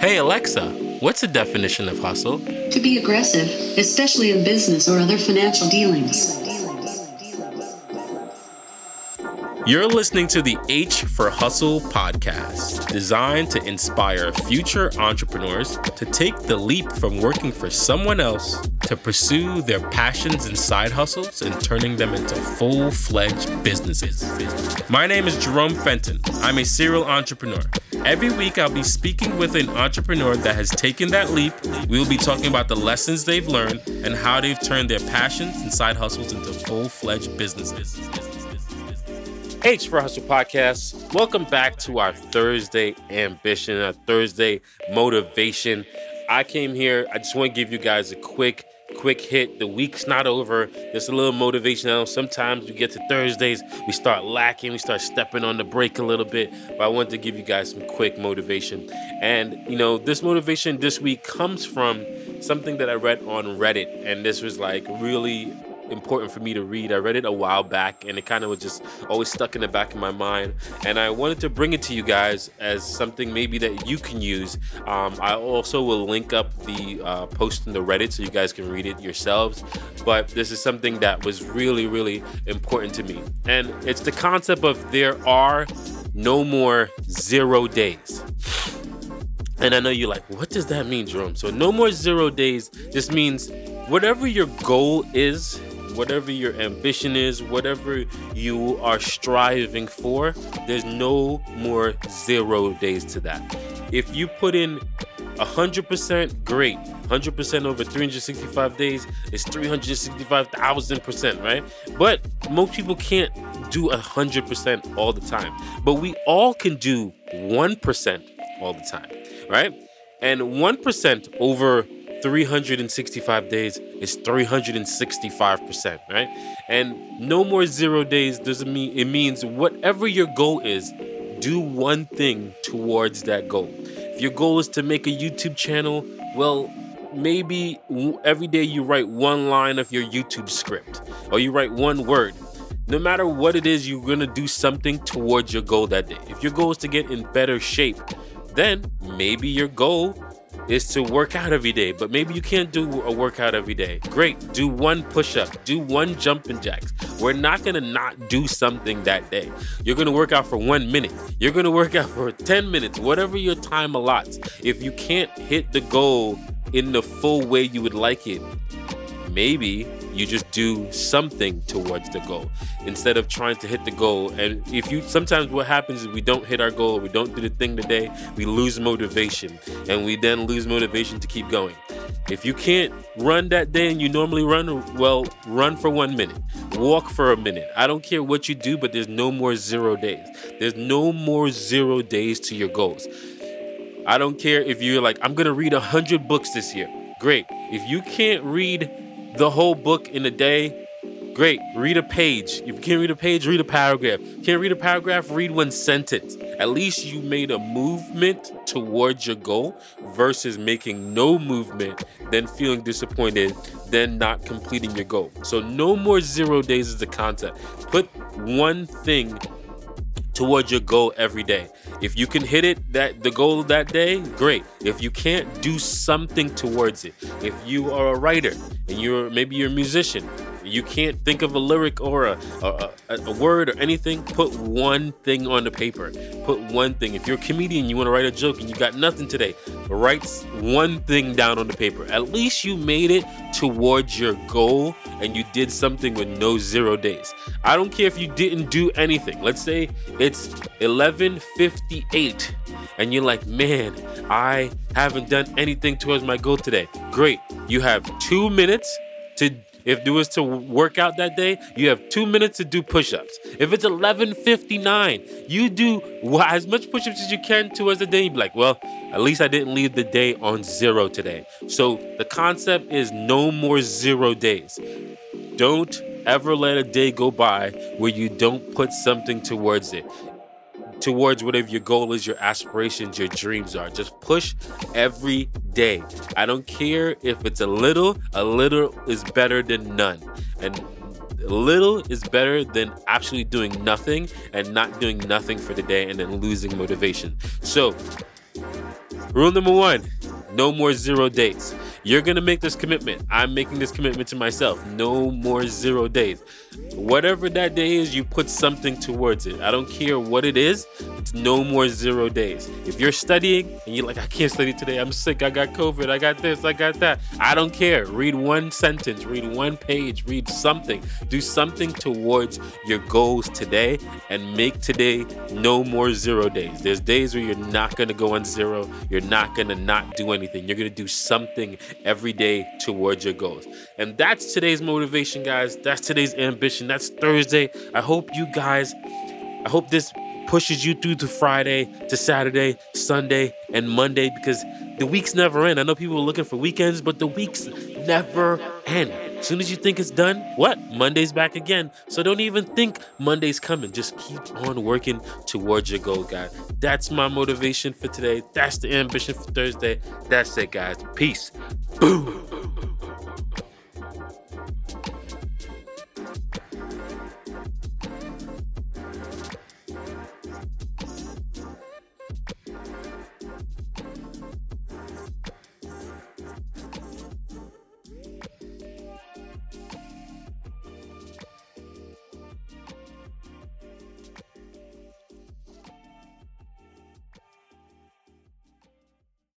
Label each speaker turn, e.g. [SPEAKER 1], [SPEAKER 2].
[SPEAKER 1] Hey Alexa, what's the definition of hustle?
[SPEAKER 2] To be aggressive, especially in business or other financial dealings.
[SPEAKER 1] You're listening to the H for Hustle podcast, designed to inspire future entrepreneurs to take the leap from working for someone else to pursue their passions and side hustles and turning them into full-fledged businesses. My name is Jerome Fenton. I'm a serial entrepreneur. Every week, I'll be speaking with an entrepreneur that has taken that leap. We'll be talking about the lessons they've learned and how they've turned their passions and side hustles into full-fledged businesses. H for Hustle podcast. Welcome back to our Thursday ambition, our Thursday motivation. I came here. I just want to give you guys a quick hit. The week's not over. There's a little motivation. I know sometimes we get to Thursdays, we start lacking, we start stepping on the brake a little bit. But I wanted to give you guys some quick motivation. And, this motivation this week comes from something that I read on Reddit. And this was really important for me to read. I read it a while back and it kind of was just always stuck in the back of my mind, and I wanted to bring it to you guys as something maybe that you can use. I also will link up the post in the Reddit so you guys can read it yourselves, but this is something that was really important to me, and it's the concept of there are no more 0 days. And I know you're like, what does that mean, Jerome? So no more 0 days just means whatever your goal is, whatever your ambition is, whatever you are striving for, there's no more 0 days to that. If you put in 100%, great. 100% over 365 days is 365,000%, right? But most people can't do 100% all the time. But we all can do 1% all the time, right? And 1% over 365 days is 365%, right? And no more 0 days doesn't mean, it means whatever your goal is, do one thing towards that goal. If your goal is to make a YouTube channel, well, maybe every day you write one line of your YouTube script or you write one word. No matter what it is, you're going to do something towards your goal that day. If your goal is to get in better shape, then maybe your goal is to work out every day, but maybe you can't do a workout every day. Great, do one push-up, do one jumping jacks. We're not gonna not do something that day. You're gonna work out for 1 minute. You're gonna work out for 10 minutes, whatever your time allots. If you can't hit the goal in the full way you would like it, maybe you just do something towards the goal instead of trying to hit the goal. And sometimes what happens is we don't hit our goal, we don't do the thing today, we lose motivation, and we then lose motivation to keep going. If you can't run that day and you normally run, well, run for 1 minute, walk for a minute. I don't care what you do, but there's no more 0 days. There's no more 0 days to your goals. I don't care if you're like, I'm gonna read 100 books this year. Great. If you can't read the whole book in a day, great. Read a page. If you can't read a page, read a paragraph. Can't read a paragraph, read one sentence. At least you made a movement towards your goal versus making no movement, then feeling disappointed, then not completing your goal. So no more 0 days is the concept. Put one thing towards your goal every day. If you can hit it, the goal that day, great. If you can't, do something towards it. If you are a writer and maybe you're a musician, you can't think of a lyric or a word or anything, put one thing on the paper. Put one thing. If you're a comedian, you want to write a joke and you got nothing today, write one thing down on the paper. At least you made it towards your goal and you did something with no 0 days. I don't care if you didn't do anything. Let's say it's 11:58 and you're like, man, I haven't done anything towards my goal today. Great. You have 2 minutes to, if it was to work out that day, you have 2 minutes to do push-ups. If it's 11:59, you do as much push-ups as you can towards the day. You'd be like, well, at least I didn't leave the day on 0 today. So the concept is no more 0 days. Don't ever let a day go by where you don't put something towards it. Towards whatever your goal is, your aspirations, your dreams are. Just push every day. I don't care if it's a little is better than none. And little is better than absolutely doing nothing and not doing nothing for the day and then losing motivation. So Rule number 1, no more 0 days. You're going to make this commitment. I'm making this commitment to myself. No more 0 days. Whatever that day is, you put something towards it. I don't care what it is. It's no more 0 days. If you're studying and you're like, I can't study today. I'm sick. I got COVID. I got this. I got that. I don't care. Read one sentence. Read one page. Read something. Do something towards your goals today and make today no more 0 days. There's days where you're not going to go on 0. You're not going to not do anything. You're going to do something every day towards your goals. And that's today's motivation, guys. That's today's ambition. That's Thursday. I hope this pushes you through to Friday, to Saturday, Sunday, and Monday, because the weeks never end. I know people are looking for weekends, but the weeks never end. As soon as you think it's done, what? Monday's back again. So don't even think Monday's coming. Just keep on working towards your goal, guys. That's my motivation for today. That's the ambition for Thursday. That's it, guys. Peace. Boom.